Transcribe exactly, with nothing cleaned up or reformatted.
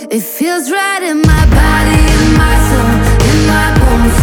It feels right in my body, in my soul, in my bones.